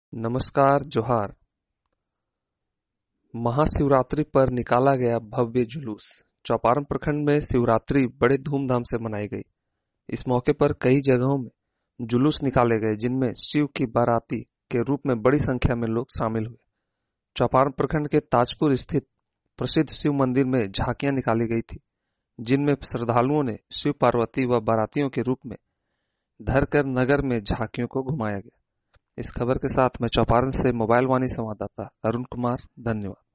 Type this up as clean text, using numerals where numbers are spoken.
नमस्कार जोहार। महाशिवरात्रि पर निकाला गया भव्य जुलूस। चौपारण प्रखंड में शिवरात्रि बड़े धूमधाम से मनाई गई। इस मौके पर कई जगहों में जुलूस निकाले गए, जिनमें शिव की बाराती के रूप में बड़ी संख्या में लोग शामिल हुए। चौपारण प्रखंड के ताजपुर स्थित प्रसिद्ध शिव मंदिर में झांकियां निकाली गई थी, जिनमें श्रद्धालुओं ने शिव पार्वती व बारातियों के रूप में धरकर नगर में झांकियों को घुमाया गया। इस खबर के साथ मैं चौपारण से मोबाइल वाणी संवाददाता अरुण कुमार, धन्यवाद।